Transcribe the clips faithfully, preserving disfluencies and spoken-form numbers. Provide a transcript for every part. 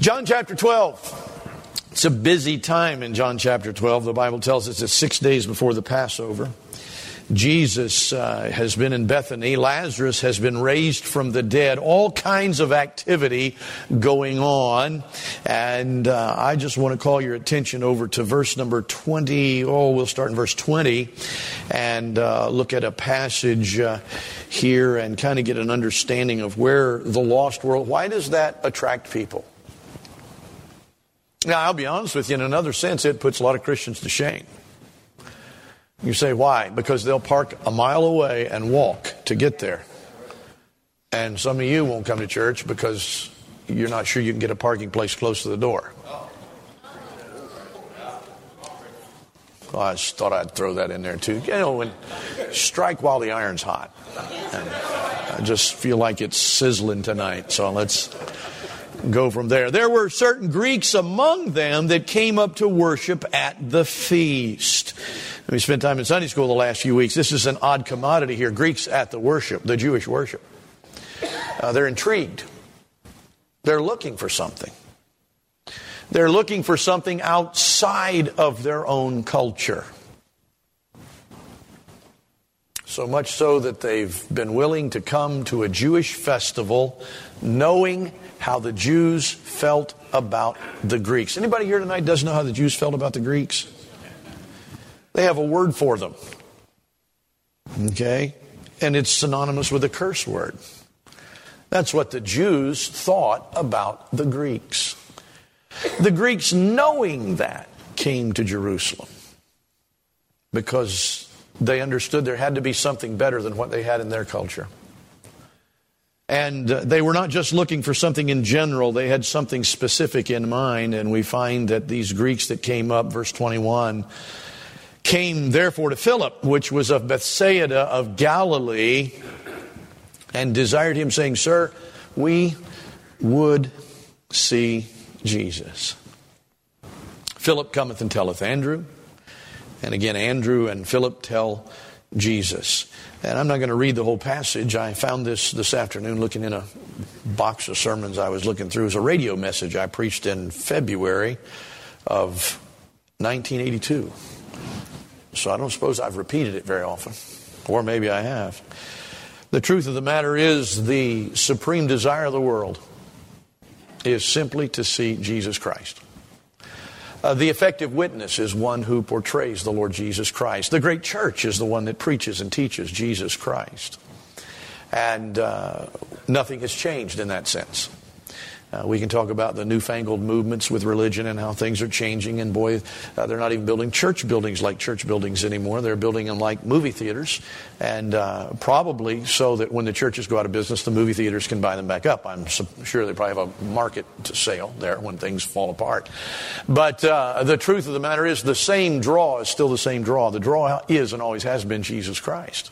John chapter twelve. It's a busy time in John chapter twelve. The Bible tells us it's six days before the Passover. Jesus uh, has been in Bethany. Lazarus has been raised from the dead. All kinds of activity going on. And uh, I just want to call your attention over to verse number twenty. Oh, we'll start in verse twenty and uh, look at a passage uh, here and kind of get an understanding of where the lost world, why does that attract people? Now, I'll be honest with you, in another sense, it puts a lot of Christians to shame. You say, why? Because they'll park a mile away and walk to get there. And some of you won't come to church because you're not sure you can get a parking place close to the door. Well, I just thought I'd throw that in there too. You know, when strike while the iron's hot. And I just feel like it's sizzling tonight. So let's go from there. There were certain Greeks among them that came up to worship at the feast. We spent time in Sunday school the last few weeks. This is an odd commodity here. Greeks at the worship, the Jewish worship. Uh, they're intrigued. They're looking for something. They're looking for something outside of their own culture. So much so that they've been willing to come to a Jewish festival knowing how the Jews felt about the Greeks. Anybody here tonight doesn't know how the Jews felt about the Greeks? They have a word for them. Okay? And it's synonymous with a curse word. That's what the Jews thought about the Greeks. The Greeks, knowing that, came to Jerusalem because they understood there had to be something better than what they had in their culture. And uh, they were not just looking for something in general. They had something specific in mind. And we find that these Greeks that came up, verse twenty-one, came therefore to Philip, which was of Bethsaida of Galilee, and desired him, saying, Sir, we would see Jesus. Philip cometh and telleth Andrew. And again, Andrew and Philip tell Jesus. And I'm not going to read the whole passage. I found this this afternoon looking in a box of sermons I was looking through. It was a radio message I preached in February of nineteen eighty-two. So I don't suppose I've repeated it very often. Or maybe I have. The truth of the matter is the supreme desire of the world is simply to see Jesus Christ. Uh, the effective witness is one who portrays the Lord Jesus Christ. The great church is the one that preaches and teaches Jesus Christ. And uh, nothing has changed in that sense. Uh, we can talk about the newfangled movements with religion and how things are changing. And boy, uh, they're not even building church buildings like church buildings anymore. They're building them like movie theaters. And uh, probably so that when the churches go out of business, the movie theaters can buy them back up. I'm sure they probably have a market to sale there when things fall apart. But uh, the truth of the matter is the same draw is still the same draw. The draw is and always has been Jesus Christ.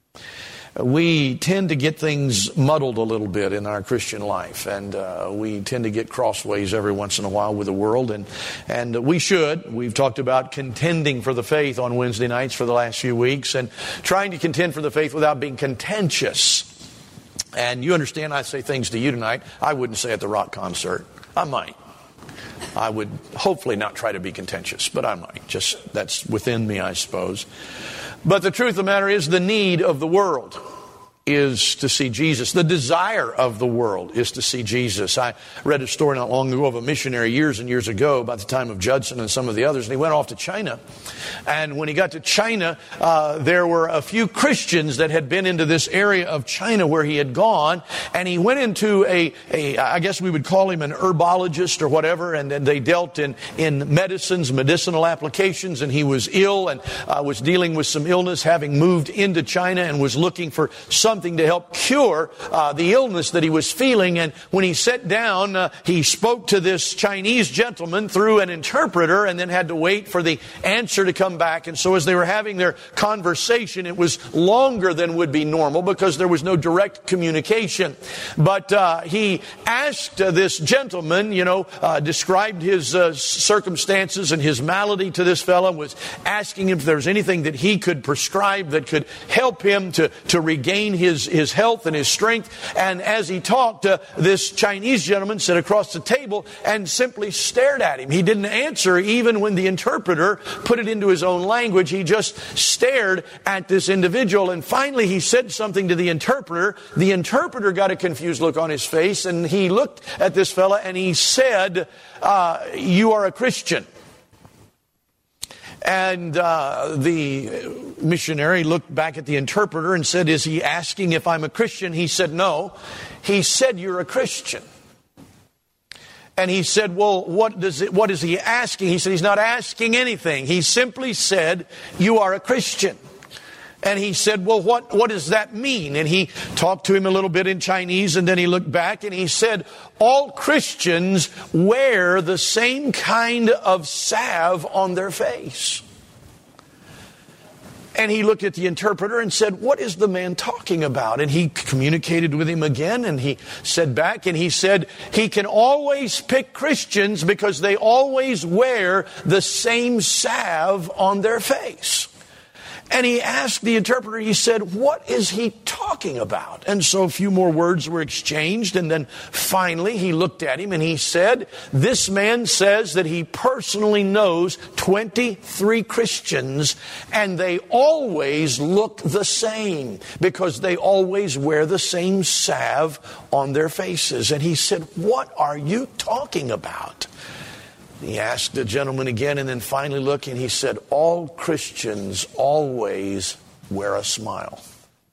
We tend to get things muddled a little bit in our Christian life, and uh, we tend to get crossways every once in a while with the world, and and we should. We've talked about contending for the faith on Wednesday nights for the last few weeks, and trying to contend for the faith without being contentious. And you understand, I say things to you tonight I wouldn't say at the rock concert. I might. I would hopefully not try to be contentious, but I might. Just that's within me, I suppose. But the truth of the matter is the need of the world is to see Jesus. The desire of the world is to see Jesus. I read a story not long ago of a missionary years and years ago about the time of Judson and some of the others. And he went off to China. And when he got to China, uh, there were a few Christians that had been into this area of China where he had gone. And he went into a, a I guess we would call him an herbologist or whatever. And then they dealt in, in medicines, medicinal applications. And he was ill and uh, was dealing with some illness, having moved into China and was looking for something to help cure uh, the illness that he was feeling. And when he sat down, uh, he spoke to this Chinese gentleman through an interpreter and then had to wait for the answer to come back. And so as they were having their conversation, it was longer than would be normal because there was no direct communication. But uh, he asked uh, this gentleman, you know, uh, described his uh, circumstances and his malady to this fellow, was asking him if there was anything that he could prescribe that could help him to, to regain his his, his health and his strength. And as he talked, uh, this Chinese gentleman sat across the table and simply stared at him. He didn't answer even when the interpreter put it into his own language. He just stared at this individual. And finally he said something to the interpreter. The interpreter got a confused look on his face, and he looked at this fella and he said, uh, you are a Christian. And uh, the missionary looked back at the interpreter and said, is he asking if I'm a Christian? He said, no. He said, you're a Christian. And he said, well, what does it, what is he asking? He said, he's not asking anything. He simply said, you are a Christian. And he said, well, what, what does that mean? And he talked to him a little bit in Chinese, and then he looked back and he said, all Christians wear the same kind of salve on their face. And he looked at the interpreter and said, what is the man talking about? And he communicated with him again, and he said back, and he said, he can always pick Christians because they always wear the same salve on their face. And he asked the interpreter, he said, what is he talking about? And so a few more words were exchanged, and then finally he looked at him and he said, this man says that he personally knows twenty-three Christians, and they always look the same because they always wear the same salve on their faces. And he said, what are you talking about? He asked the gentleman again, and then finally looked, and he said, all Christians always wear a smile.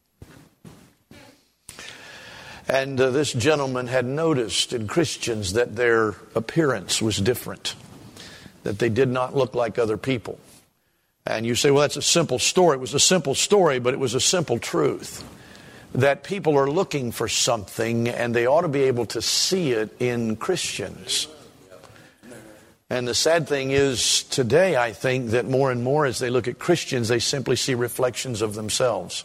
And uh, this gentleman had noticed in Christians that their appearance was different, that they did not look like other people. And you say, well, that's a simple story. It was a simple story, but it was a simple truth. That people are looking for something, and they ought to be able to see it in Christians. And the sad thing is, today I think that more and more as they look at Christians, they simply see reflections of themselves.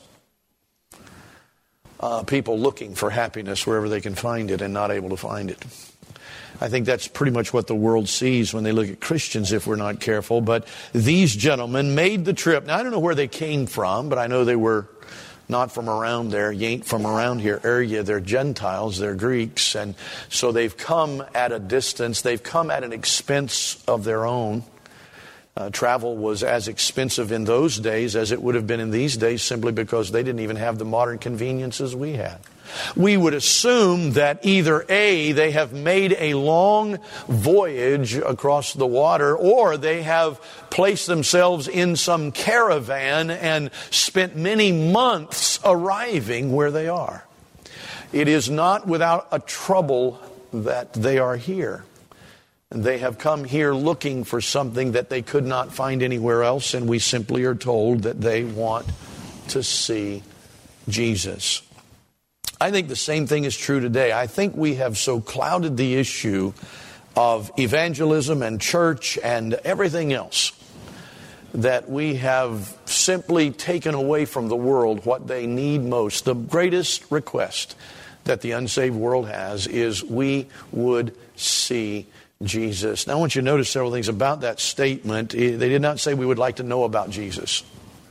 Uh, people looking for happiness wherever they can find it and not able to find it. I think that's pretty much what the world sees when they look at Christians if we're not careful. But these gentlemen made the trip. Now, I don't know where they came from, but I know they were not from around there. You ain't from around here area. They're Gentiles. They're Greeks. And so they've come at a distance. They've come at an expense of their own. Uh, travel was as expensive in those days as it would have been in these days, simply because they didn't even have the modern conveniences we had. We would assume that either A, they have made a long voyage across the water, or they have placed themselves in some caravan and spent many months arriving where they are. It is not without a trouble that they are here. They have come here looking for something that they could not find anywhere else, and we simply are told that they want to see Jesus. I think the same thing is true today. I think we have so clouded the issue of evangelism and church and everything else that we have simply taken away from the world what they need most. The greatest request that the unsaved world has is we would see Jesus. Now I want you to notice several things about that statement. They did not say we would like to know about Jesus.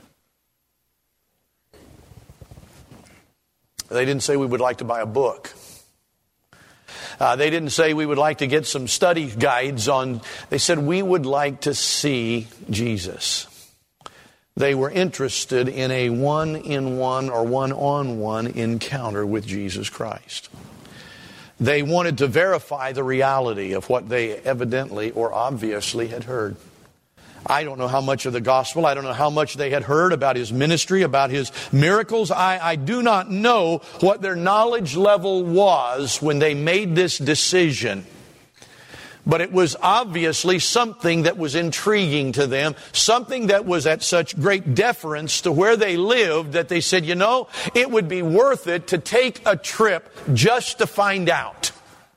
They didn't say we would like to buy a book. Uh, they didn't say we would like to get some study guides on. They said we would like to see Jesus. They were interested in a one-in-one or one-on-one encounter with Jesus Christ. They wanted to verify the reality of what they evidently or obviously had heard. I don't know how much of the gospel, I don't know how much they had heard about his ministry, about his miracles. I, I do not know what their knowledge level was when they made this decision. But it was obviously something that was intriguing to them, something that was at such great deference to where they lived that they said, you know, it would be worth it to take a trip just to find out.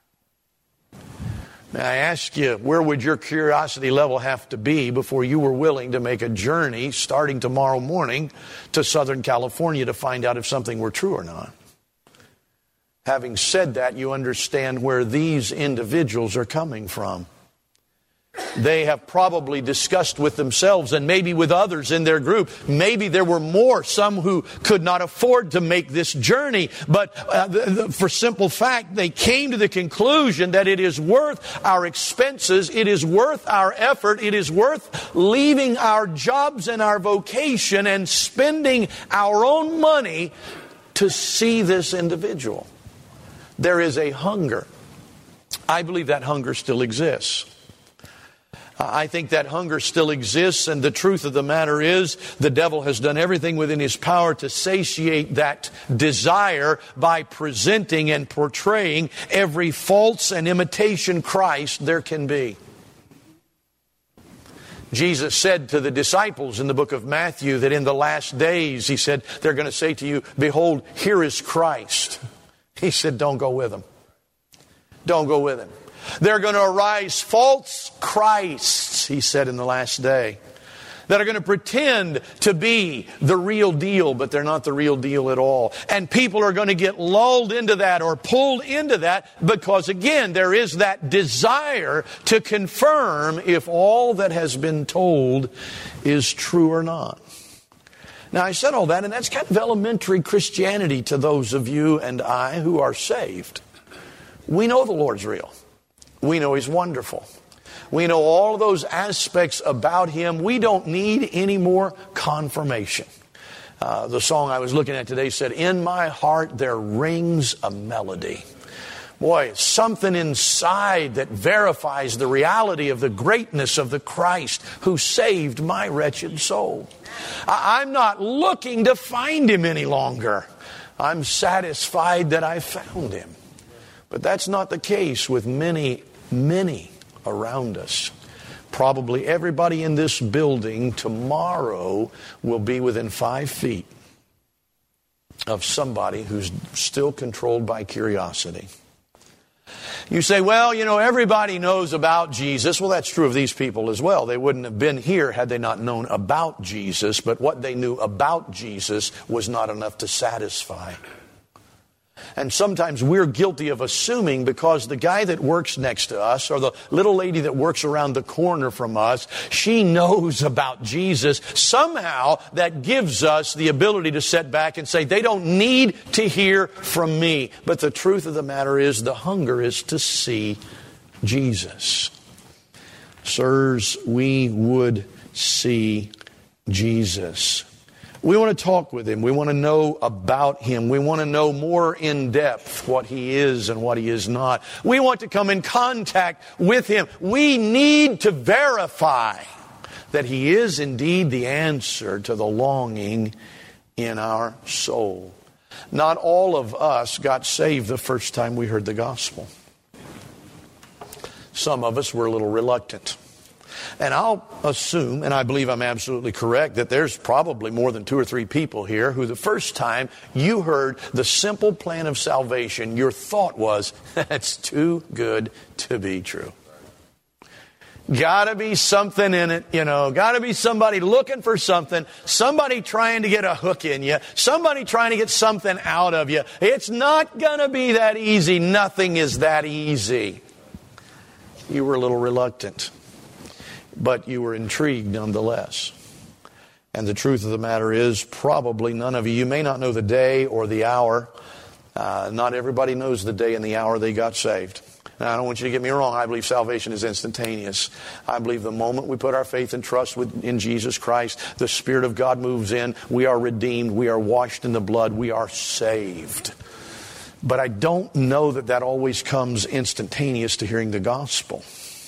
May I ask you, where would your curiosity level have to be before you were willing to make a journey starting tomorrow morning to Southern California to find out if something were true or not? Having said that, you understand where these individuals are coming from. They have probably discussed with themselves and maybe with others in their group. Maybe there were more, some who could not afford to make this journey. But uh, the, the, for simple fact, they came to the conclusion that it is worth our expenses, it is worth our effort, it is worth leaving our jobs and our vocation and spending our own money to see this individual. There is a hunger. I believe that hunger still exists. I think that hunger still exists, and the truth of the matter is the devil has done everything within his power to satiate that desire by presenting and portraying every false and imitation Christ there can be. Jesus said to the disciples in the book of Matthew that in the last days, He said, they're going to say to you, behold, here is Christ. He said, don't go with them. Don't go with Him. There are going to arise false Christs, He said, in the last day, that are going to pretend to be the real deal, but they're not the real deal at all. And people are going to get lulled into that or pulled into that because, again, there is that desire to confirm if all that has been told is true or not. Now, I said all that, and that's kind of elementary Christianity to those of you and I who are saved. We know the Lord's real. We know He's wonderful. We know all of those aspects about Him. We don't need any more confirmation. Uh, the song I was looking at today said, in my heart there rings a melody. Boy, it's something inside that verifies the reality of the greatness of the Christ who saved my wretched soul. I- I'm not looking to find Him any longer. I'm satisfied that I found Him. But that's not the case with many, many around us. Probably everybody in this building tomorrow will be within five feet of somebody who's still controlled by curiosity. You say, well, you know, everybody knows about Jesus. Well, that's true of these people as well. They wouldn't have been here had they not known about Jesus, but what they knew about Jesus was not enough to satisfy. And sometimes we're guilty of assuming because the guy that works next to us or the little lady that works around the corner from us, she knows about Jesus. Somehow that gives us the ability to sit back and say, they don't need to hear from me. But the truth of the matter is the hunger is to see Jesus. Sirs, we would see Jesus. We want to talk with Him. We want to know about Him. We want to know more in depth what He is and what He is not. We want to come in contact with Him. We need to verify that He is indeed the answer to the longing in our soul. Not all of us got saved the first time we heard the gospel. Some of us were a little reluctant. And I'll assume, and I believe I'm absolutely correct, that there's probably more than two or three people here who the first time you heard the simple plan of salvation, your thought was, that's too good to be true. Gotta be something in it, you know, gotta be somebody looking for something, somebody trying to get a hook in you, somebody trying to get something out of you. It's not gonna be that easy. Nothing is that easy. You were a little reluctant. But you were intrigued nonetheless. And the truth of the matter is, probably none of you, you may not know the day or the hour. Uh, not everybody knows the day and the hour they got saved. Now, I don't want you to get me wrong. I believe salvation is instantaneous. I believe the moment we put our faith and trust with, in Jesus Christ, the Spirit of God moves in. We are redeemed. We are washed in the blood. We are saved. But I don't know that that always comes instantaneous to hearing the gospel.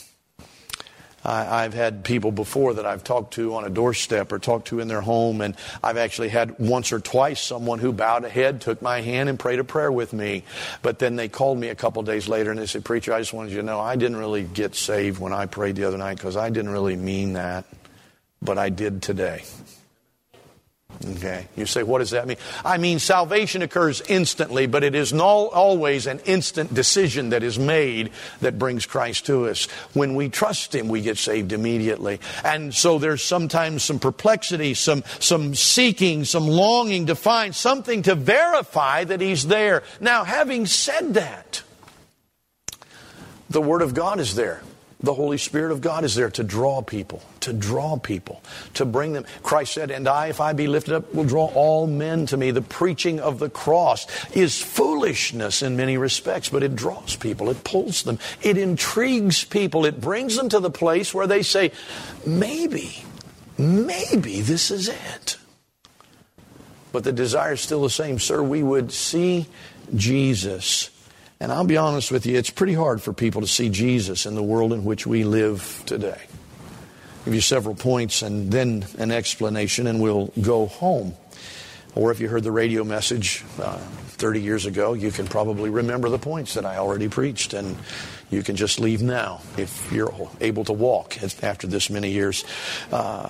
I've had people before that I've talked to on a doorstep or talked to in their home, and I've actually had once or twice someone who bowed a head, took my hand, and prayed a prayer with me. But then they called me a couple days later and they said, "Preacher, I just wanted you to know I didn't really get saved when I prayed the other night because I didn't really mean that, but I did today." Okay, you say, what does that mean? I mean, salvation occurs instantly, but it is not always an instant decision that is made that brings Christ to us. When we trust Him, we get saved immediately. And so there's sometimes some perplexity, some, some seeking, some longing to find something to verify that He's there. Now, having said that, the Word of God is there. The Holy Spirit of God is there to draw people, to draw people, to bring them. Christ said, and I, if I be lifted up, will draw all men to me. The preaching of the cross is foolishness in many respects, but it draws people, it pulls them, it intrigues people, it brings them to the place where they say, maybe, maybe this is it. But the desire is still the same. Sir, we would see Jesus. And I'll be honest with you, it's pretty hard for people to see Jesus in the world in which we live today. I'll give you several points and then an explanation, and we'll go home. Or if you heard the radio message uh, thirty years ago, you can probably remember the points that I already preached, and you can just leave now if you're able to walk after this many years. Uh,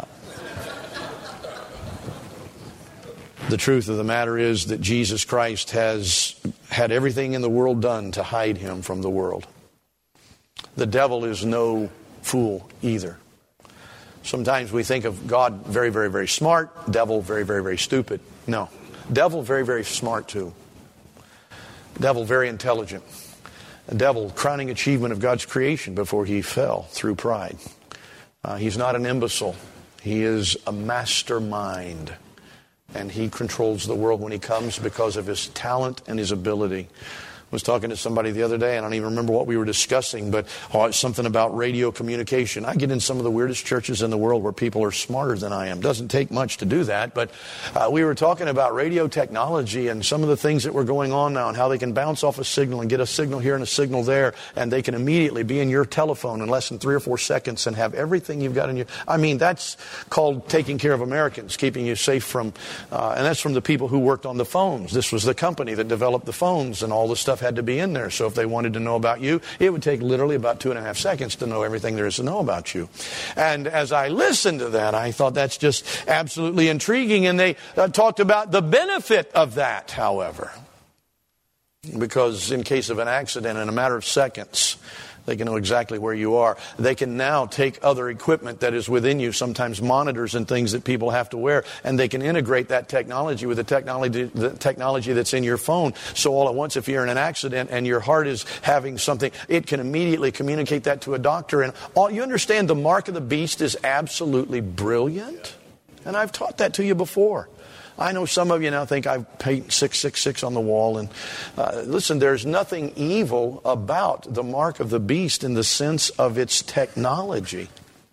The truth of the matter is that Jesus Christ has had everything in the world done to hide him from the world. The devil is no fool either. Sometimes we think of God very, very, very smart, devil very, very, very stupid. No. Devil very, very smart too. Devil very intelligent. The devil crowning achievement of God's creation before he fell through pride. Uh, he's not an imbecile. He is a mastermind. And he controls the world when he comes because of his talent and his ability. I was talking to somebody the other day, and I don't even remember what we were discussing, but oh, it's something about radio communication. I get in some of the weirdest churches in the world where people are smarter than I am. Doesn't take much to do that, but uh, we were talking about radio technology and some of the things that were going on now and how they can bounce off a signal and get a signal here and a signal there, and they can immediately be in your telephone in less than three or four seconds and have everything you've got in your... I mean, that's called taking care of Americans, keeping you safe from... Uh, and that's from the people who worked on the phones. This was the company that developed the phones, and all the stuff had to be in there. So if they wanted to know about you, it would take literally about two and a half seconds to know everything there is to know about you. And as I listened to that, I thought that's just absolutely intriguing. And they uh, talked about the benefit of that, however. Because in case of an accident, in a matter of seconds, they can know exactly where you are. They can now take other equipment that is within you, sometimes monitors and things that people have to wear, and they can integrate that technology with the technology, the technology that's in your phone. So all at once, if you're in an accident and your heart is having something, it can immediately communicate that to a doctor. And all, you understand the mark of the beast is absolutely brilliant? And I've taught that to you before. I know some of you now think I've painted six six six on the wall. And uh, listen, there's nothing evil about the mark of the beast in the sense of its technology.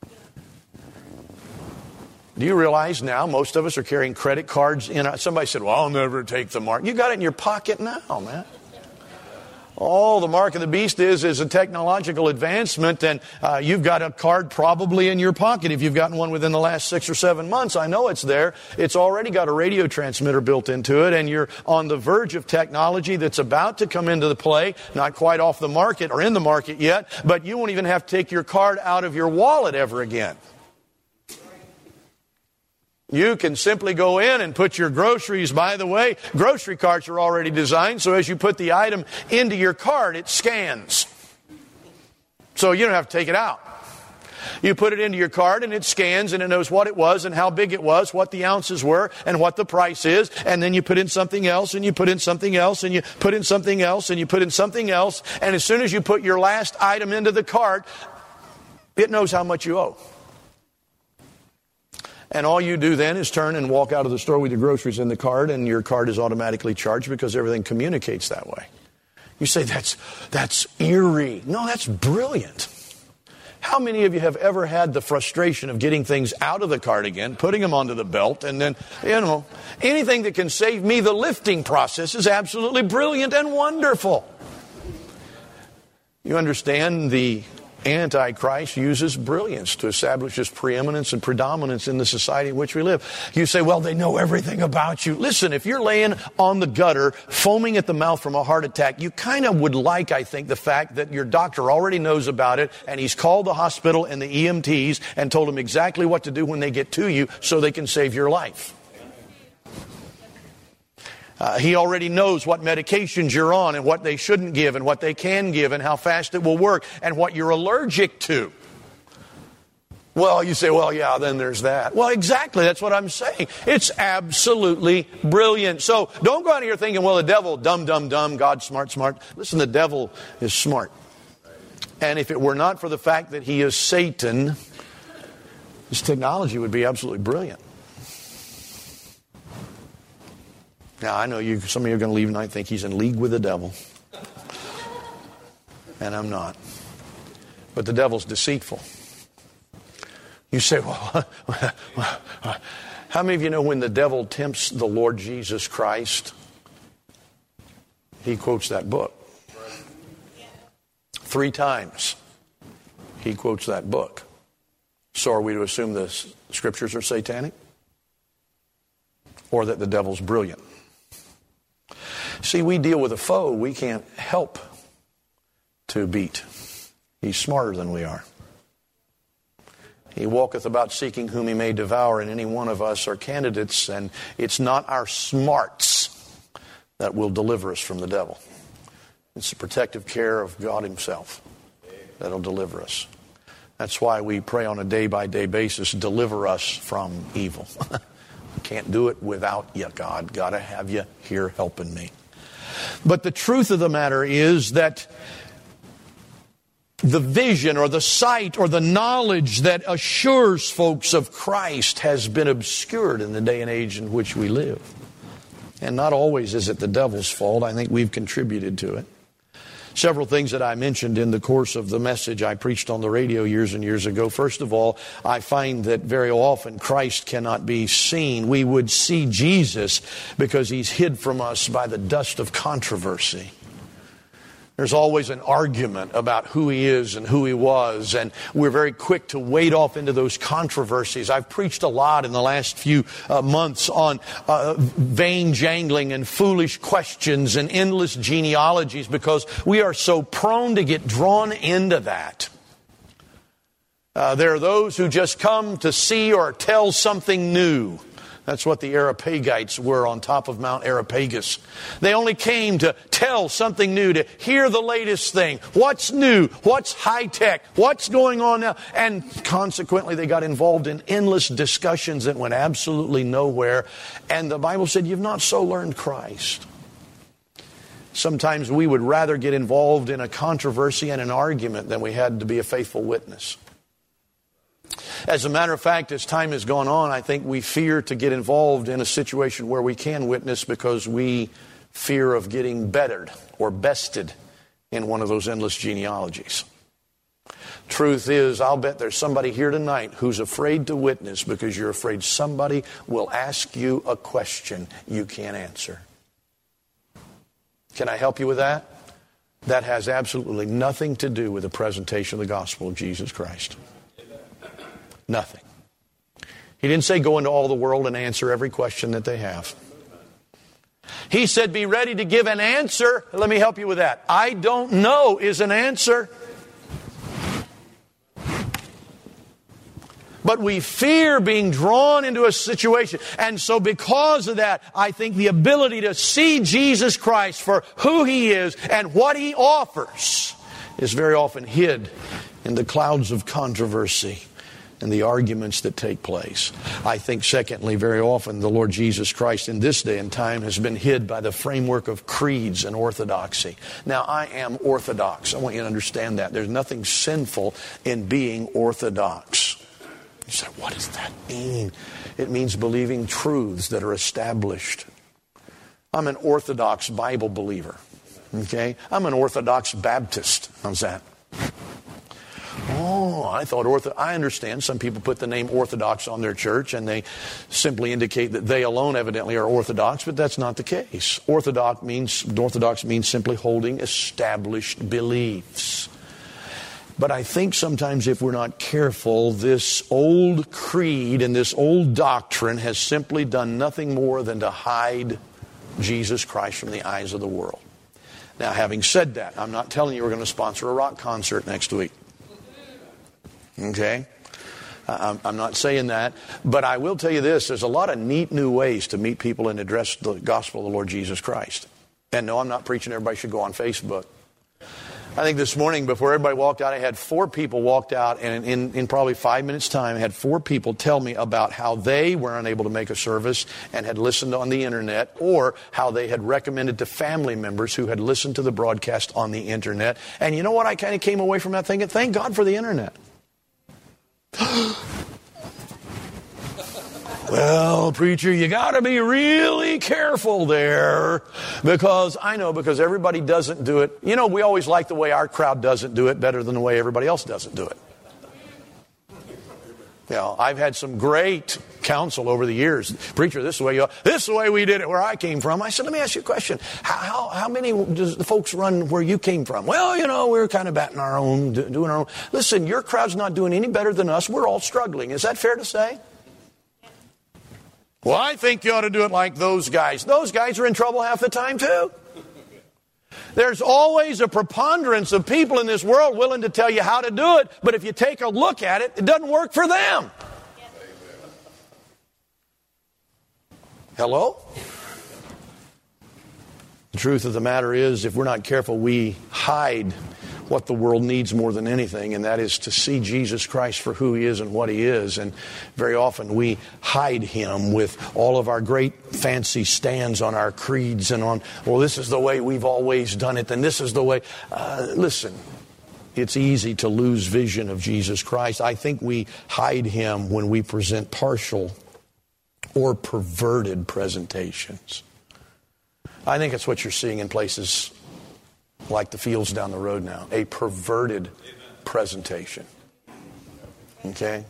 Do you realize now most of us are carrying credit cards in our, somebody said, well, I'll never take the mark. You got it in your pocket now, man. All the mark of the beast is is a technological advancement, and uh, you've got a card probably in your pocket. If you've gotten one within the last six or seven months, I know it's there. It's already got a radio transmitter built into it, and you're on the verge of technology that's about to come into the play, not quite off the market or in the market yet, but you won't even have to take your card out of your wallet ever again. You can simply go in and put your groceries, by the way, grocery carts are already designed, so as you put the item into your cart, it scans. So you don't have to take it out. You put it into your cart and it scans and it knows what it was and how big it was, what the ounces were and what the price is. And then you put in something else and you put in something else and you put in something else and you put in something else. And as soon as you put your last item into the cart, it knows how much you owe. And all you do then is turn and walk out of the store with your groceries in the cart, and your card is automatically charged because everything communicates that way. You say, that's that's eerie. No, that's brilliant. How many of you have ever had the frustration of getting things out of the cart again, putting them onto the belt, and then, you know, anything that can save me the lifting process is absolutely brilliant and wonderful. You understand the Antichrist uses brilliance to establish his preeminence and predominance in the society in which we live. You say, well, they know everything about you. Listen, if you're laying on the gutter, foaming at the mouth from a heart attack, you kind of would like, I think, the fact that your doctor already knows about it, and he's called the hospital and the E M Ts and told them exactly what to do when they get to you so they can save your life. Uh, he already knows what medications you're on and what they shouldn't give and what they can give and how fast it will work and what you're allergic to. Well, you say, well, yeah, then there's that. Well, exactly. That's what I'm saying. It's absolutely brilliant. So don't go out here thinking, well, the devil, dumb, dumb, dumb, God, smart, smart. Listen, the devil is smart. And if it were not for the fact that he is Satan, this technology would be absolutely brilliant. Now, I know you. Some of you are going to leave tonight and think he's in league with the devil. And I'm not. But the devil's deceitful. You say, well, how many of you know when the devil tempts the Lord Jesus Christ, he quotes that book? Three times he quotes that book. So are we to assume the scriptures are satanic? Or that the devil's brilliant? See, we deal with a foe we can't help to beat. He's smarter than we are. He walketh about seeking whom he may devour, and any one of us are candidates, and it's not our smarts that will deliver us from the devil. It's the protective care of God himself that'll deliver us. That's why we pray on a day-by-day basis, deliver us from evil. Can't do it without you, God. Got to have you here helping me. But the truth of the matter is that the vision or the sight or the knowledge that assures folks of Christ has been obscured in the day and age in which we live. And not always is it the devil's fault. I think we've contributed to it. Several things that I mentioned in the course of the message I preached on the radio years and years ago. First of all, I find that very often Christ cannot be seen. We would see Jesus because he's hid from us by the dust of controversy. There's always an argument about who he is and who he was, and we're very quick to wade off into those controversies. I've preached a lot in the last few uh, months on uh, vain jangling and foolish questions and endless genealogies because we are so prone to get drawn into that. Uh, there are those who just come to see or tell something new. That's what the Areopagites were on top of Mount Areopagus. They only came to tell something new, to hear the latest thing. What's new? What's high-tech? What's going on now? And consequently, they got involved in endless discussions that went absolutely nowhere. And the Bible said, you've not so learned Christ. Sometimes we would rather get involved in a controversy and an argument than we had to be a faithful witness. As a matter of fact, as time has gone on, I think we fear to get involved in a situation where we can witness because we fear of getting bettered or bested in one of those endless genealogies. Truth is, I'll bet there's somebody here tonight who's afraid to witness because you're afraid somebody will ask you a question you can't answer. Can I help you with that? That has absolutely nothing to do with the presentation of the gospel of Jesus Christ. Nothing. He didn't say go into all the world and answer every question that they have. He said be ready to give an answer. Let me help you with that. I don't know is an answer. But we fear being drawn into a situation. And so because of that, I think the ability to see Jesus Christ for who he is and what he offers is very often hid in the clouds of controversy and the arguments that take place. I think, secondly, very often the Lord Jesus Christ in this day and time has been hid by the framework of creeds and orthodoxy. Now, I am orthodox. I want you to understand that. There's nothing sinful in being orthodox. You say, what does that mean? It means believing truths that are established. I'm an Orthodox Bible believer. Okay? I'm an Orthodox Baptist. How's that? Oh, I thought Ortho. I understand some people put the name Orthodox on their church and they simply indicate that they alone evidently are Orthodox, but that's not the case. Orthodox means Orthodox means simply holding established beliefs. But I think sometimes if we're not careful, this old creed and this old doctrine has simply done nothing more than to hide Jesus Christ from the eyes of the world. Now, having said that, I'm not telling you we're going to sponsor a rock concert next week. Okay? I'm not saying that. But I will tell you this. There's a lot of neat new ways to meet people and address the gospel of the Lord Jesus Christ. And no, I'm not preaching everybody should go on Facebook. I think this morning before everybody walked out, I had four people walked out, and in, in probably five minutes' time, I had four people tell me about how they were unable to make a service and had listened on the internet, or how they had recommended to family members who had listened to the broadcast on the internet. And you know what? I kind of came away from that thinking, thank God for the internet. Well, preacher, you got to be really careful there, because I know, because everybody doesn't do it. You know, we always like the way our crowd doesn't do it better than the way everybody else doesn't do it. You know, I've had some great counsel over the years. Preacher, this is the way you, this is the way we did it where I came from. I said, let me ask you a question. How, how, how many does the folks run where you came from? Well, you know, we're kind of batting our own, doing our own. Listen, your crowd's not doing any better than us. We're all struggling. Is that fair to say? Well, I think you ought to do it like those guys. Those guys are in trouble half the time, too. There's always a preponderance of people in this world willing to tell you how to do it, but if you take a look at it, it doesn't work for them. Hello? The truth of the matter is, if we're not careful, we hide what the world needs more than anything, and that is to see Jesus Christ for who He is and what He is. And very often we hide Him with all of our great fancy stands on our creeds and on, well, this is the way we've always done it, and this is the way. Uh, listen, it's easy to lose vision of Jesus Christ. I think we hide Him when we present partial or perverted presentations. I think it's what you're seeing in places like the fields down the road now, a perverted presentation. Okay?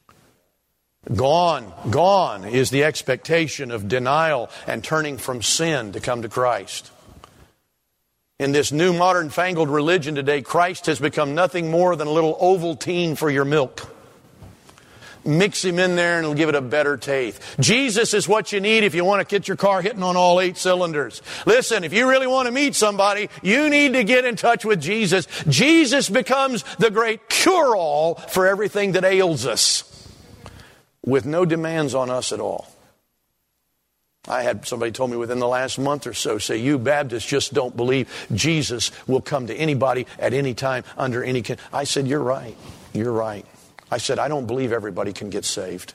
Gone, gone is the expectation of denial and turning from sin to come to Christ. In this new modern fangled religion today, Christ has become nothing more than a little Ovaltine for your milk. Mix Him in there and it'll give it a better taste. Jesus is what you need if you want to get your car hitting on all eight cylinders. Listen, if you really want to meet somebody, you need to get in touch with Jesus. Jesus becomes the great cure-all for everything that ails us, with no demands on us at all. I had somebody told me within the last month or so, say, you Baptists just don't believe Jesus will come to anybody at any time under any con-. I said, you're right. You're right. I said, I don't believe everybody can get saved.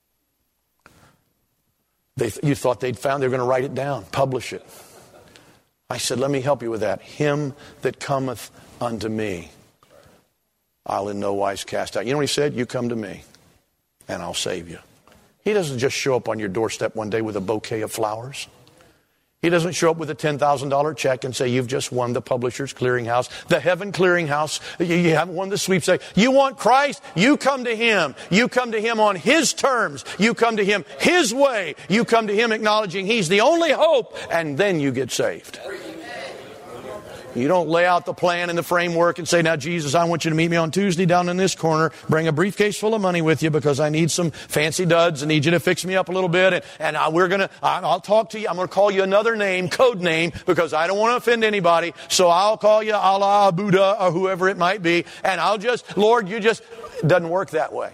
They, you thought they'd found they were going to write it down, publish it. I said, let me help you with that. Him that cometh unto me, I'll in no wise cast out. You know what He said? You come to me, and I'll save you. He doesn't just show up on your doorstep one day with a bouquet of flowers. He doesn't show up with a ten thousand dollars check and say, you've just won the Publishers Clearinghouse, the Heaven Clearinghouse. You haven't won the sweepstakes. You want Christ? You come to Him. You come to Him on His terms. You come to Him His way. You come to Him acknowledging He's the only hope, and then you get saved. You don't lay out the plan and the framework and say, now, Jesus, I want you to meet me on Tuesday down in this corner. Bring a briefcase full of money with you because I need some fancy duds and need you to fix me up a little bit. And, and I, we're going to, I'll talk to you. I'm going to call you another name, code name, because I don't want to offend anybody. So I'll call you Allah, Buddha, or whoever it might be. And I'll just, Lord, you just, it doesn't work that way.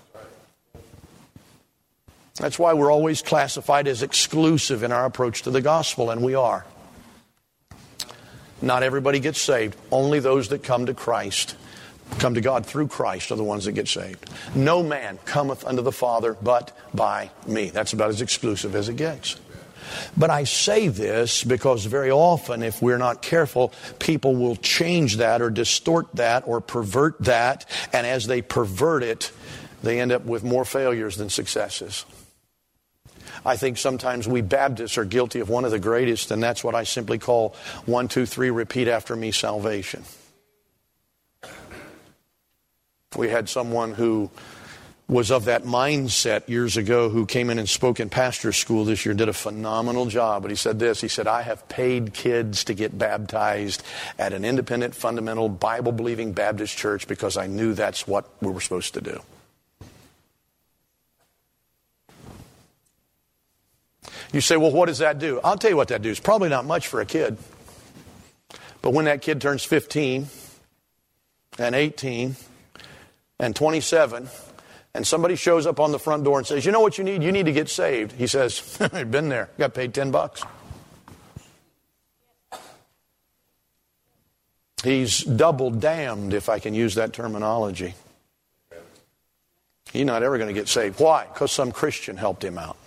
That's why we're always classified as exclusive in our approach to the gospel, and we are. Not everybody gets saved. Only those that come to Christ, come to God through Christ, are the ones that get saved. No man cometh unto the Father but by me. That's about as exclusive as it gets. But I say this because very often, if we're not careful, people will change that or distort that or pervert that. And as they pervert it, they end up with more failures than successes. I think sometimes we Baptists are guilty of one of the greatest, and that's what I simply call one, two, three, repeat after me salvation. We had someone who was of that mindset years ago who came in and spoke in pastor school this year and did a phenomenal job. But he said this, he said, I have paid kids to get baptized at an independent, fundamental, Bible-believing Baptist church because I knew that's what we were supposed to do. You say, well, what does that do? I'll tell you what that does. Probably not much for a kid. But when that kid turns fifteen and eighteen and twenty-seven, and somebody shows up on the front door and says, you know what you need? You need to get saved. He says, I've been there. Got paid ten bucks. He's double damned, if I can use that terminology. He's not ever going to get saved. Why? Because some Christian helped him out.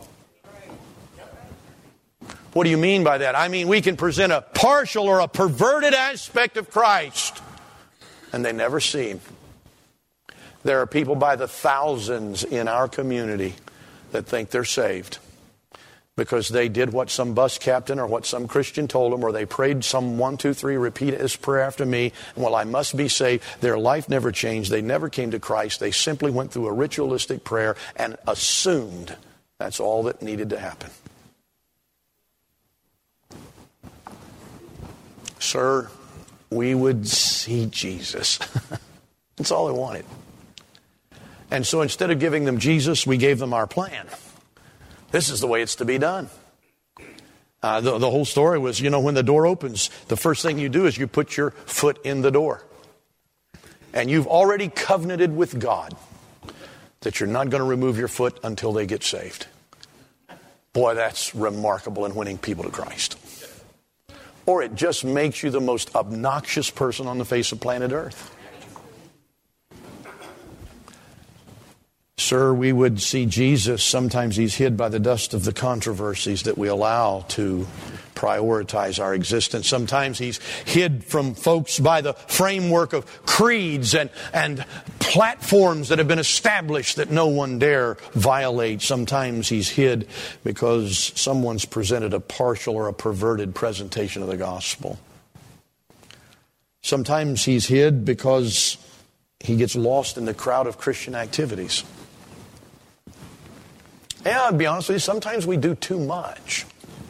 What do you mean by that? I mean, we can present a partial or a perverted aspect of Christ, and they never see Him. There are people by the thousands in our community that think they're saved because they did what some bus captain or what some Christian told them, or they prayed some one, two, three, repeat this prayer after me, and well, I must be saved. Their life never changed. They never came to Christ. They simply went through a ritualistic prayer and assumed that's all that needed to happen. Sir, we would see Jesus. That's all they wanted. And so instead of giving them Jesus, we gave them our plan. This is the way it's to be done. Uh, the, the whole story was, you know, when the door opens, the first thing you do is you put your foot in the door. And you've already covenanted with God that you're not going to remove your foot until they get saved. Boy, that's remarkable in winning people to Christ. Or it just makes you the most obnoxious person on the face of planet Earth. Sir, we would see Jesus. Sometimes He's hid by the dust of the controversies that we allow to prioritize our existence. Sometimes He's hid from folks by the framework of creeds and, and platforms that have been established that no one dare violate. Sometimes He's hid because someone's presented a partial or a perverted presentation of the gospel. Sometimes He's hid because He gets lost in the crowd of Christian activities. Yeah, I'll be honest with you, sometimes we do too much.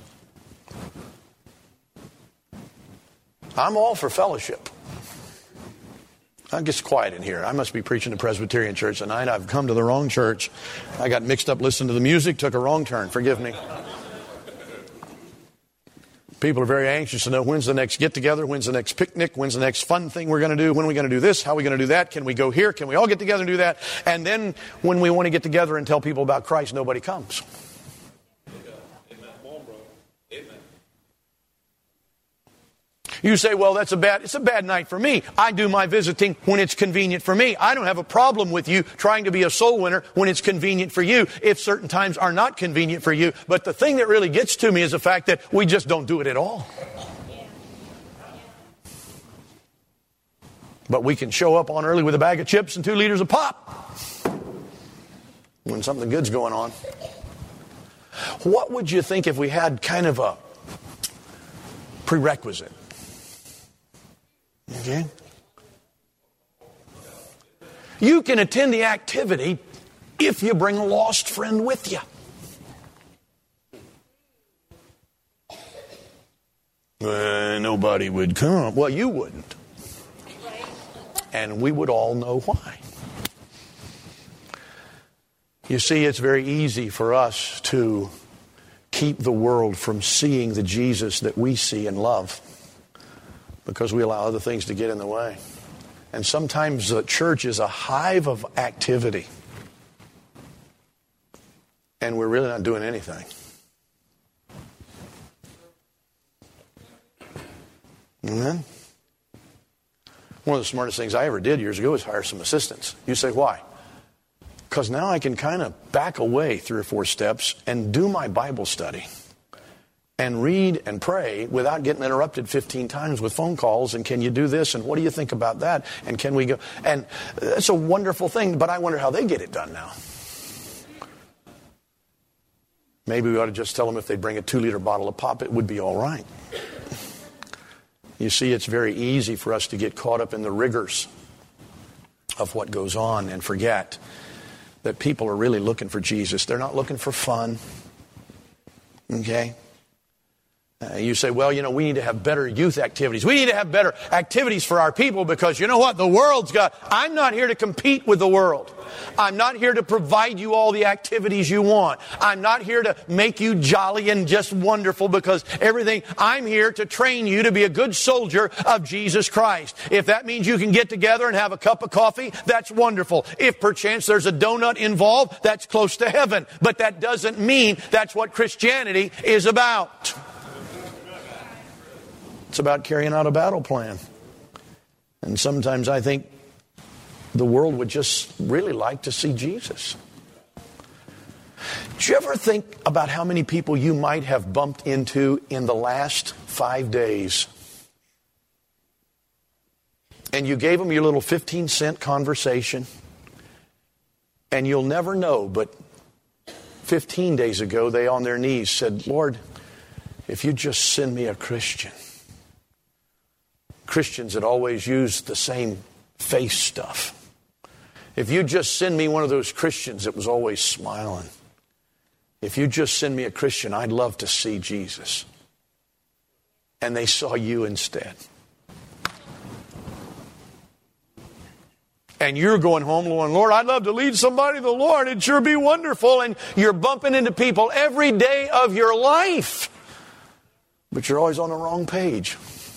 I'm all for fellowship. It gets quiet in here. I must be preaching at Presbyterian Church tonight. I've come to the wrong church. I got mixed up listening to the music, took a wrong turn. Forgive me. People are very anxious to know when's the next get-together, when's the next picnic, when's the next fun thing we're going to do, when are we going to do this, how are we going to do that, can we go here, can we all get together and do that? And then when we want to get together and tell people about Christ, nobody comes. You say, well, that's a bad, it's a bad night for me. I do my visiting when it's convenient for me. I don't have a problem with you trying to be a soul winner when it's convenient for you, if certain times are not convenient for you. But the thing that really gets to me is the fact that we just don't do it at all. But we can show up on early with a bag of chips and two liters of pop when something good's going on. What would you think if we had kind of a prerequisite? Okay? You can attend the activity if you bring a lost friend with you. Uh, nobody would come. Well, you wouldn't. And we would all know why. You see, it's very easy for us to keep the world from seeing the Jesus that we see and love, because we allow other things to get in the way. And sometimes the church is a hive of activity, and we're really not doing anything. Amen? One of the smartest things I ever did years ago was hire some assistants. You say, why? Because now I can kind of back away three or four steps and do my Bible study and read and pray without getting interrupted fifteen times with phone calls. And can you do this? And what do you think about that? And can we go? And it's a wonderful thing, but I wonder how they get it done now. Maybe we ought to just tell them if they bring a two-liter bottle of pop, it would be all right. You see, it's very easy for us to get caught up in the rigors of what goes on and forget that people are really looking for Jesus. They're not looking for fun. Okay? Uh, you say, well, you know, we need to have better youth activities. We need to have better activities for our people because, you know what, the world's got... I'm not here to compete with the world. I'm not here to provide you all the activities you want. I'm not here to make you jolly and just wonderful because everything... I'm here to train you to be a good soldier of Jesus Christ. If that means you can get together and have a cup of coffee, that's wonderful. If perchance there's a donut involved, that's close to heaven. But that doesn't mean that's what Christianity is about. It's about carrying out a battle plan. And sometimes I think the world would just really like to see Jesus. Do you ever think about how many people you might have bumped into in the last five days? And you gave them your little fifteen cent conversation, and you'll never know, but fifteen days ago they on their knees said, Lord, if you just send me a Christian. Christians that always use the same face stuff. If you just send me one of those Christians that was always smiling. If you just send me a Christian, I'd love to see Jesus. And they saw you instead. And you're going home going, Lord, I'd love to lead somebody to the Lord. It'd sure be wonderful. And you're bumping into people every day of your life. But you're always on the wrong page.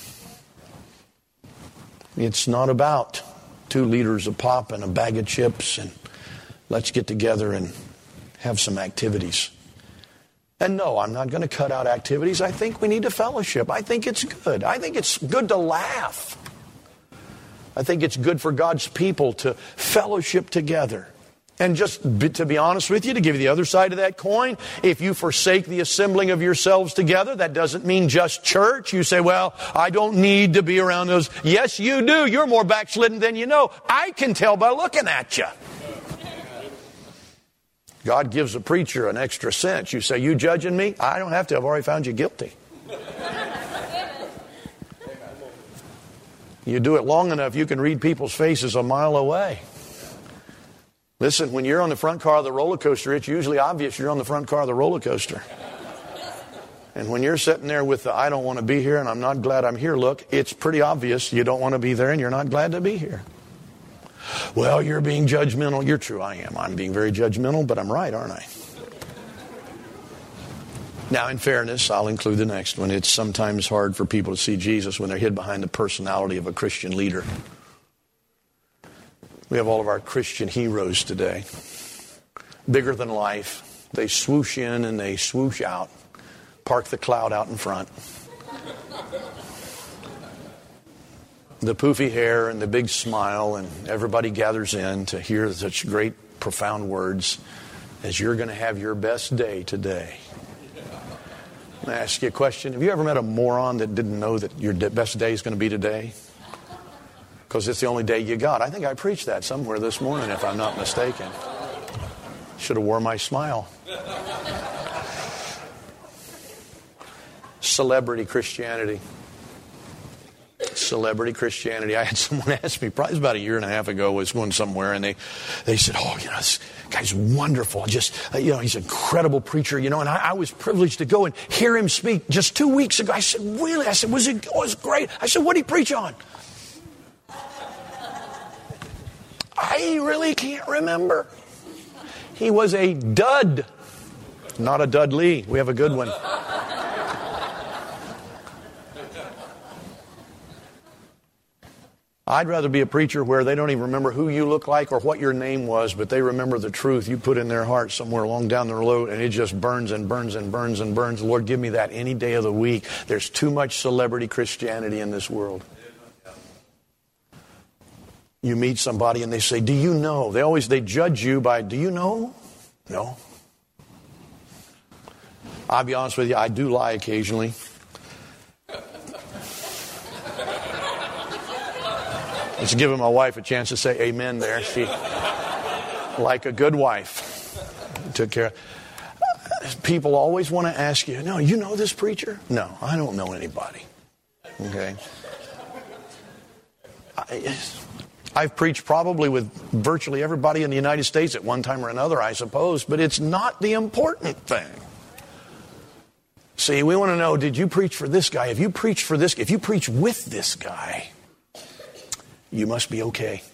It's not about two liters of pop and a bag of chips and let's get together and have some activities. And no, I'm not going to cut out activities. I think we need to fellowship. I think it's good. I think it's good to laugh. I think it's good for God's people to fellowship together. And just be, to be honest with you, to give you the other side of that coin, if you forsake the assembling of yourselves together, that doesn't mean just church. You say, well, I don't need to be around those. Yes, you do. You're more backslidden than you know. I can tell by looking at you. God gives a preacher an extra cent. You say, you judging me? I don't have to. I've already found you guilty. You do it long enough, you can read people's faces a mile away. Listen, when you're on the front car of the roller coaster, it's usually obvious you're on the front car of the roller coaster. And when you're sitting there with the I don't want to be here and I'm not glad I'm here look, it's pretty obvious you don't want to be there and you're not glad to be here. Well, you're being judgmental. You're true, I am. I'm being very judgmental, but I'm right, aren't I? Now, in fairness, I'll include the next one. It's sometimes hard for people to see Jesus when they're hid behind the personality of a Christian leader. We have all of our Christian heroes today. Bigger than life. They swoosh in and they swoosh out. Park the cloud out in front. The poofy hair and the big smile, and everybody gathers in to hear such great, profound words as you're going to have your best day today. I'm going to ask you a question. Have you ever met a moron that didn't know that your best day is going to be today? Because it's the only day you got. I think I preached that somewhere this morning, if I'm not mistaken. Should have worn my smile. Celebrity Christianity. Celebrity Christianity. I had someone ask me, probably about a year and a half ago, I was going somewhere, and they, they said, oh, you know, this guy's wonderful. Just, uh, you know, he's an incredible preacher, you know, and I, I was privileged to go and hear him speak just two weeks ago. I said, really? I said, was it, oh, it was great. I said, what did he preach on? I really can't remember. He was a dud. Not a Dudley. We have a good one. I'd rather be a preacher where they don't even remember who you look like or what your name was, but they remember the truth you put in their heart somewhere along down the road, and it just burns and burns and burns and burns. Lord, give me that any day of the week. There's too much celebrity Christianity in this world. You meet somebody and they say, do you know? They always, they judge you by, do you know? No. I'll be honest with you, I do lie occasionally. It's giving my wife a chance to say amen there. She, like a good wife, took care of. People always want to ask you, no, you know this preacher? No, I don't know anybody. Okay. I, I've preached probably with virtually everybody in the United States at one time or another, I suppose, but it's not the important thing. See, we want to know, did you preach for this guy? If you preach for this, if you preach with this guy, you must be okay.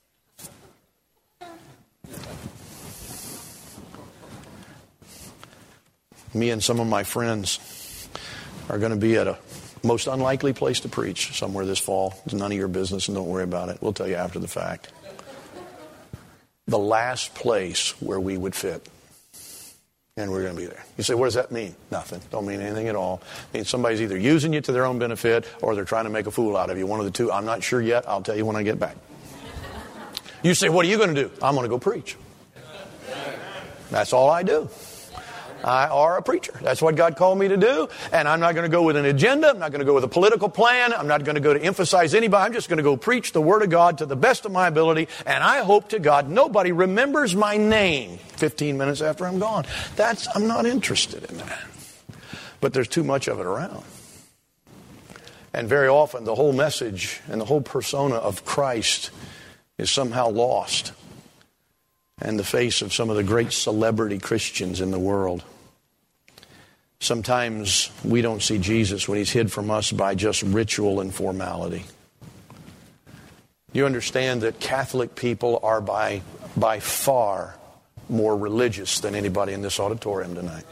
Me and some of my friends are going to be at a most unlikely place to preach somewhere this fall. It's none of your business, and don't worry about it. We'll tell you after the fact. The last place where we would fit. And we're going to be there. You say, what does that mean? Nothing. Don't mean anything at all. It means somebody's either using you to their own benefit or they're trying to make a fool out of you. One of the two. I'm not sure yet. I'll tell you when I get back. You say, what are you going to do? I'm going to go preach. That's all I do. I are a preacher. That's what God called me to do. And I'm not going to go with an agenda. I'm not going to go with a political plan. I'm not going to go to emphasize anybody. I'm just going to go preach the Word of God to the best of my ability. And I hope to God nobody remembers my name fifteen minutes after I'm gone. That's, I'm not interested in that. But there's too much of it around. And very often the whole message and the whole persona of Christ is somehow lost in the face of some of the great celebrity Christians in the world. Sometimes we don't see Jesus when he's hid from us by just ritual and formality. You understand that Catholic people are by, by far more religious than anybody in this auditorium tonight.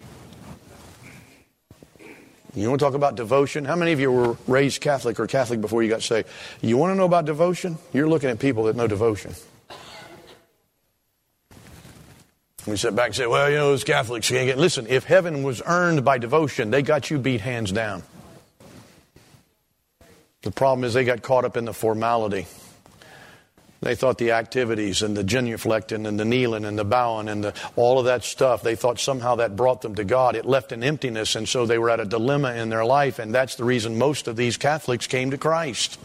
You want to talk about devotion? How many of you were raised Catholic or Catholic before you got saved? You want to know about devotion? You're looking at people that know devotion. We sit back and say, well, you know, those Catholics can't get... Listen, if heaven was earned by devotion, they got you beat hands down. The problem is they got caught up in the formality. They thought the activities and the genuflecting and the kneeling and the bowing and the, all of that stuff, they thought somehow that brought them to God. It left an emptiness, and so they were at a dilemma in their life, and that's the reason most of these Catholics came to Christ.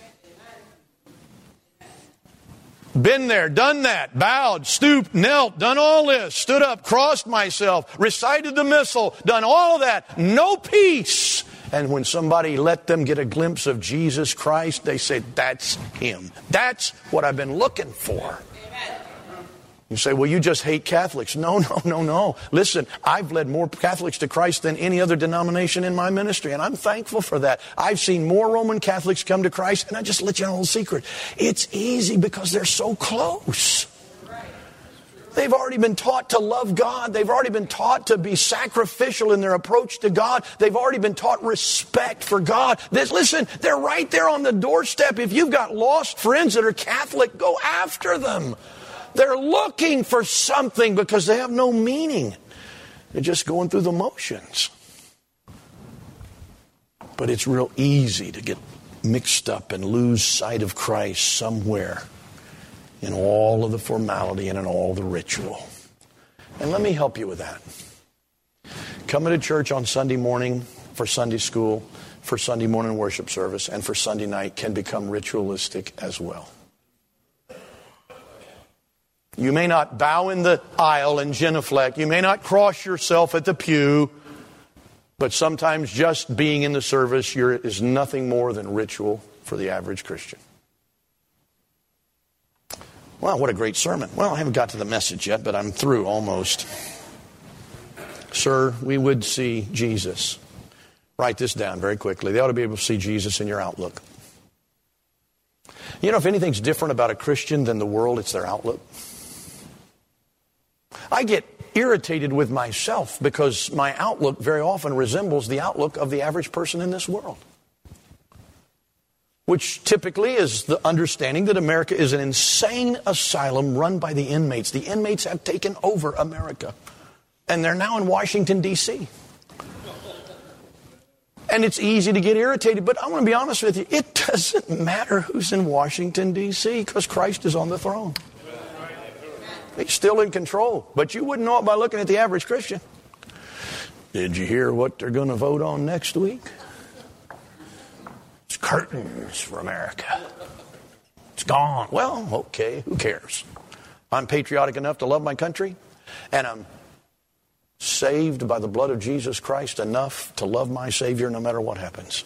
Been there, done that, bowed, stooped, knelt, done all this, stood up, crossed myself, recited the missal, done all of that, no peace. And when somebody let them get a glimpse of Jesus Christ, they say, that's him. That's what I've been looking for. You say, well, you just hate Catholics. No, no, no, no. Listen, I've led more Catholics to Christ than any other denomination in my ministry, and I'm thankful for that. I've seen more Roman Catholics come to Christ, and I just let you know a little secret. It's easy because they're so close. They've already been taught to love God. They've already been taught to be sacrificial in their approach to God. They've already been taught respect for God. This, listen, they're right there on the doorstep. If you've got lost friends that are Catholic, go after them. They're looking for something because they have no meaning. They're just going through the motions. But it's real easy to get mixed up and lose sight of Christ somewhere in all of the formality and in all the ritual. And let me help you with that. Coming to church on Sunday morning for Sunday school, for Sunday morning worship service, and for Sunday night can become ritualistic as well. You may not bow in the aisle and genuflect. You may not cross yourself at the pew. But sometimes just being in the service you're, is nothing more than ritual for the average Christian. Wow, what a great sermon. Well, I haven't got to the message yet, but I'm through almost. Sir, we would see Jesus. Write this down very quickly. They ought to be able to see Jesus in your outlook. You know, if anything's different about a Christian than the world, it's their outlook. I get irritated with myself because my outlook very often resembles the outlook of the average person in this world. Which typically is the understanding that America is an insane asylum run by the inmates. The inmates have taken over America. And they're now in Washington, D C And it's easy to get irritated, but I want to be honest with you. It doesn't matter who's in Washington, D C because Christ is on the throne. He's still in control. But you wouldn't know it by looking at the average Christian. Did you hear what they're going to vote on next week? It's curtains for America. It's gone. Well, okay, who cares? I'm patriotic enough to love my country, and I'm saved by the blood of Jesus Christ enough to love my Savior no matter what happens.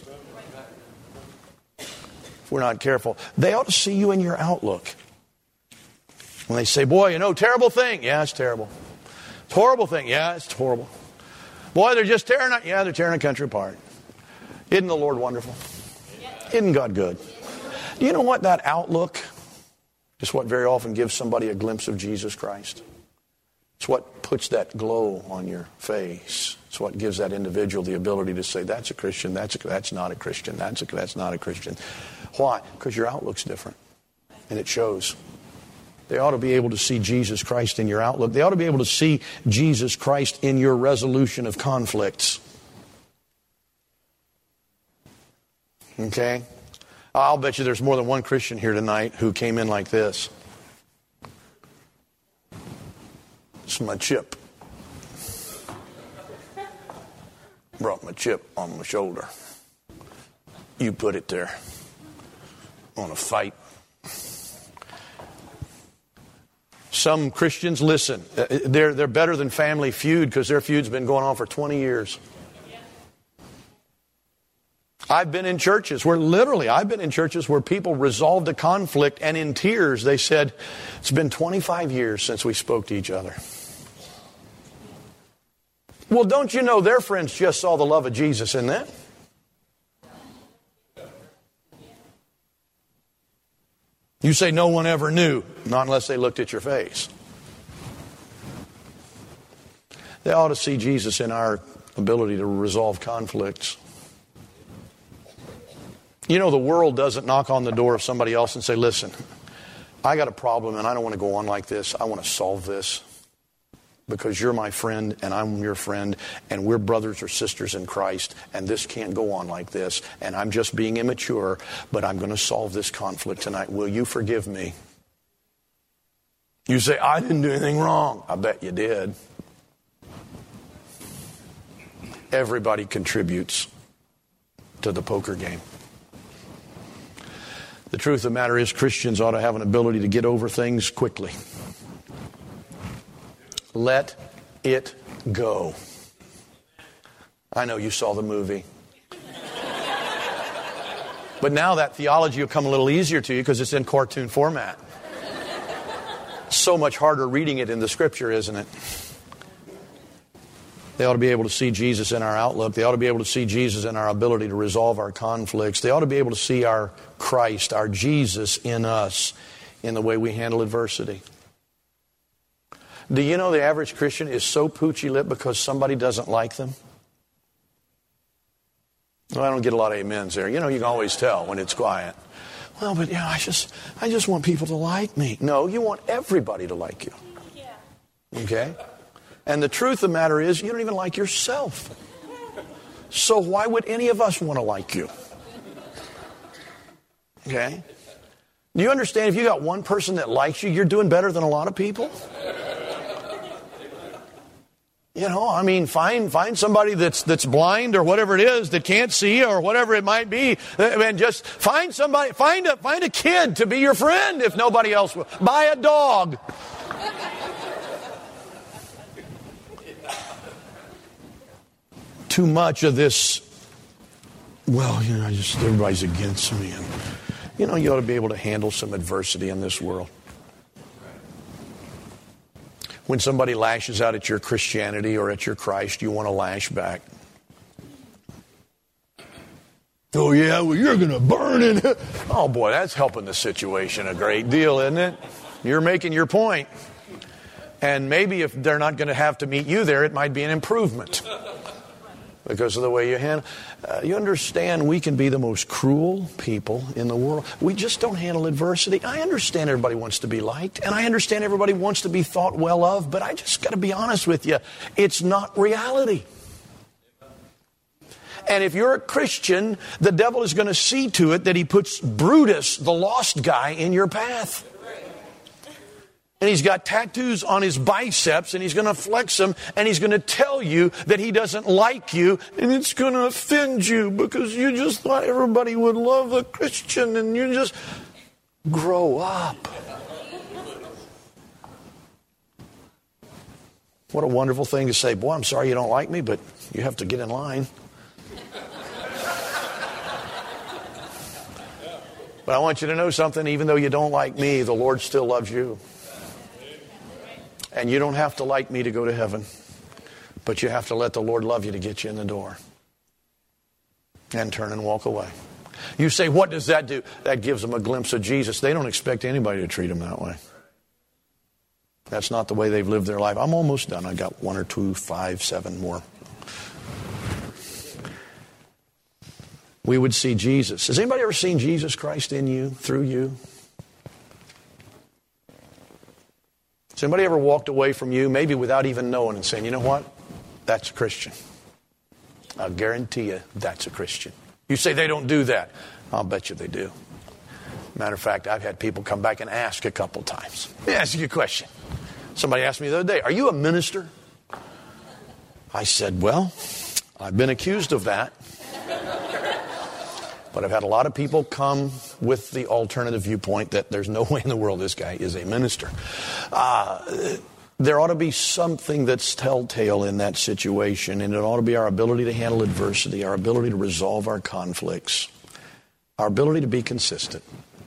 If we're not careful, they ought to see you in your outlook. When they say, boy, you know, terrible thing. Yeah, it's terrible. It's a horrible thing. Yeah, it's horrible. Boy, they're just tearing it. Yeah, they're tearing the country apart. Isn't the Lord wonderful? Isn't God good? Do you know what? That outlook is what very often gives somebody a glimpse of Jesus Christ. It's what puts that glow on your face. It's what gives that individual the ability to say, that's a Christian, that's a, that's not a Christian, that's a, that's not a Christian. Why? Because your outlook's different. And it shows. They ought to be able to see Jesus Christ in your outlook. They ought to be able to see Jesus Christ in your resolution of conflicts. Okay? I'll bet you there's more than one Christian here tonight who came in like this. It's my chip. Brought my chip on my shoulder. You put it there. I want to fight. Some Christians, listen, they're, they're better than Family Feud because their feud's been going on for twenty years. I've been in churches where literally, I've been in churches where people resolved a conflict and in tears they said, it's been twenty-five years since we spoke to each other. Well, don't you know their friends just saw the love of Jesus in them? You say no one ever knew, not unless they looked at your face. They ought to see Jesus in our ability to resolve conflicts. You know, the world doesn't knock on the door of somebody else and say, listen, I got a problem and I don't want to go on like this. I want to solve this because you're my friend and I'm your friend and we're brothers or sisters in Christ and this can't go on like this and I'm just being immature, but I'm going to solve this conflict tonight. Will you forgive me? You say, I didn't do anything wrong. I bet you did. Everybody contributes to the poker game. The truth of the matter is Christians ought to have an ability to get over things quickly. Let it go. I know you saw the movie. But now that theology will come a little easier to you because it's in cartoon format. So much harder reading it in the Scripture, isn't it? They ought to be able to see Jesus in our outlook. They ought to be able to see Jesus in our ability to resolve our conflicts. They ought to be able to see our Christ, our Jesus in us, in the way we handle adversity. Do you know the average Christian is so poochy-lipped because somebody doesn't like them? Well, I don't get a lot of amens there. You know, you can always tell when it's quiet. Well, but you know, I just, I just want people to like me. No, you want everybody to like you. Okay? And the truth of the matter is, you don't even like yourself. So why would any of us want to like you? Okay? Do you understand if you got one person that likes you, you're doing better than a lot of people? You know, I mean, find find somebody that's that's blind or whatever it is that can't see or whatever it might be, and just find somebody, find a find a kid to be your friend if nobody else will. Buy a dog. Too much of this. Well, you know, just everybody's against me, and you know, you ought to be able to handle some adversity in this world. When somebody lashes out at your Christianity or at your Christ, you want to lash back. Oh, yeah, well, you're going to burn in it. Oh, boy, that's helping the situation a great deal, isn't it? You're making your point. And maybe if they're not going to have to meet you there, it might be an improvement because of the way you handle. Uh, you understand we can be the most cruel people in the world. We just don't handle adversity. I understand everybody wants to be liked, and I understand everybody wants to be thought well of, but I just got to be honest with you. It's not reality. And if you're a Christian, the devil is going to see to it that he puts Brutus, the lost guy, in your path. And he's got tattoos on his biceps, and he's going to flex them, and he's going to tell you that he doesn't like you, and it's going to offend you because you just thought everybody would love a Christian, and you just grow up. What a wonderful thing to say. Boy, I'm sorry you don't like me, but you have to get in line. But I want you to know something. Even though you don't like me, the Lord still loves you. And you don't have to like me to go to heaven. But you have to let the Lord love you to get you in the door. And turn and walk away. You say, what does that do? That gives them a glimpse of Jesus. They don't expect anybody to treat them that way. That's not the way they've lived their life. I'm almost done. I got one or two, five, seven more. We would see Jesus. Has anybody ever seen Jesus Christ in you, through you? Has anybody ever walked away from you, maybe without even knowing, and saying, you know what? That's a Christian. I'll guarantee you that's a Christian. You say they don't do that. I'll bet you they do. Matter of fact, I've had people come back and ask a couple times. Let me ask you a question. Somebody asked me the other day, are you a minister? I said, well, I've been accused of that. But I've had a lot of people come with the alternative viewpoint that there's no way in the world this guy is a minister. Uh, there ought to be something that's telltale in that situation, and it ought to be our ability to handle adversity, our ability to resolve our conflicts, our ability to be consistent.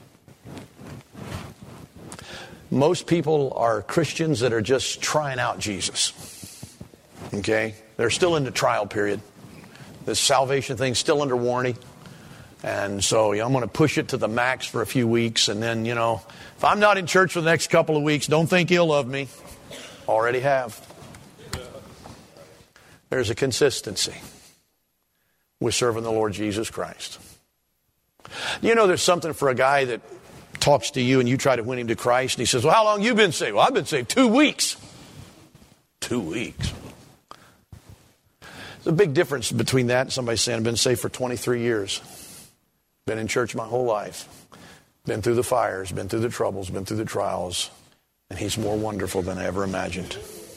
Most people are Christians that are just trying out Jesus. Okay? They're still in the trial period. This salvation thing's still under warning. And so you know, I'm going to push it to the max for a few weeks. And then, you know, if I'm not in church for the next couple of weeks, don't think ill of me. Already have. There's a consistency with serving the Lord Jesus Christ. You know, there's something for a guy that talks to you and you try to win him to Christ. And he says, well, how long have you been saved? Well, I've been saved two weeks. Two weeks. There's a big difference between that and somebody saying, I've been saved for twenty-three years. Been in church my whole life. Been through the fires, been through the troubles, been through the trials. And he's more wonderful than I ever imagined.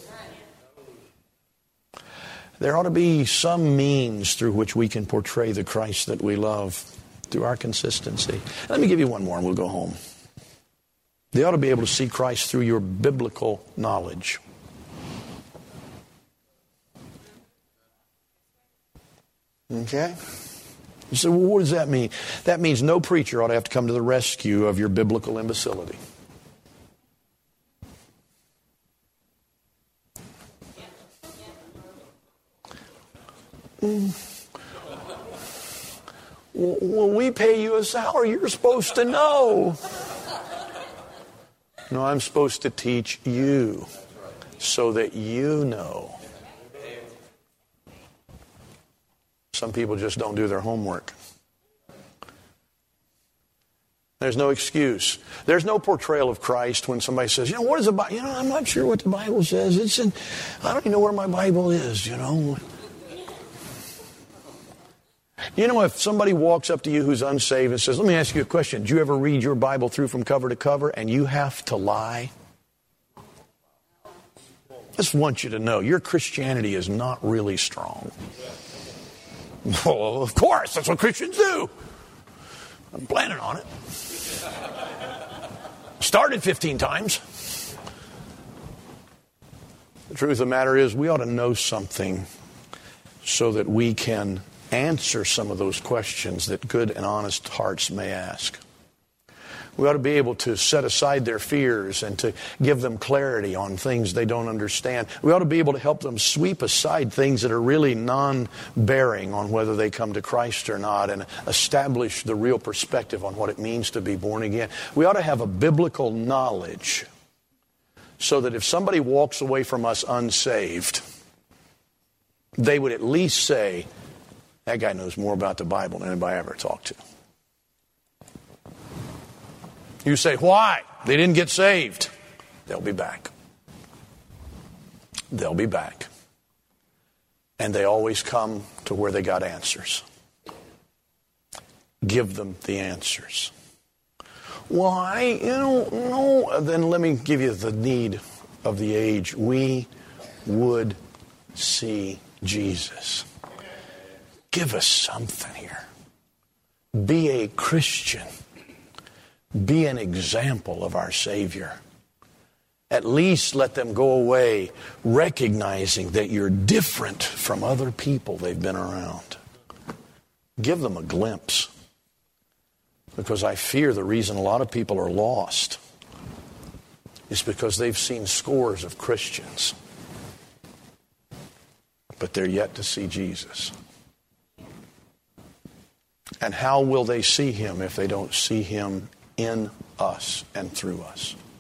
There ought to be some means through which we can portray the Christ that we love through our consistency. Let me give you one more and we'll go home. They ought to be able to see Christ through your biblical knowledge. Okay? You say, well, what does that mean? That means no preacher ought to have to come to the rescue of your biblical imbecility. Mm. Well, we pay you a salary. You're supposed to know. No, I'm supposed to teach you so that you know. Some people just don't do their homework. There's no excuse. There's no portrayal of Christ when somebody says, you know, what is the Bible? You know, I'm not sure what the Bible says. It's in, I don't even know where my Bible is, you know. You know, if somebody walks up to you who's unsaved and says, let me ask you a question. Do you ever read your Bible through from cover to cover and you have to lie? I just want you to know your Christianity is not really strong. Well, of course, that's what Christians do. I'm planning on it. Started fifteen times. The truth of the matter is we ought to know something so that we can answer some of those questions that good and honest hearts may ask. We ought to be able to set aside their fears and to give them clarity on things they don't understand. We ought to be able to help them sweep aside things that are really non-bearing on whether they come to Christ or not and establish the real perspective on what it means to be born again. We ought to have a biblical knowledge so that if somebody walks away from us unsaved, they would at least say, that guy knows more about the Bible than anybody I ever talked to. You say, why? They didn't get saved. They'll be back. They'll be back. And they always come to where they got answers. Give them the answers. Why? You know, no. Then let me give you the need of the age. We would see Jesus. Give us something here. Be a Christian. Be an example of our Savior. At least let them go away recognizing that you're different from other people they've been around. Give them a glimpse. Because I fear the reason a lot of people are lost is because they've seen scores of Christians, but they're yet to see Jesus. And how will they see Him if they don't see Him in us and through us?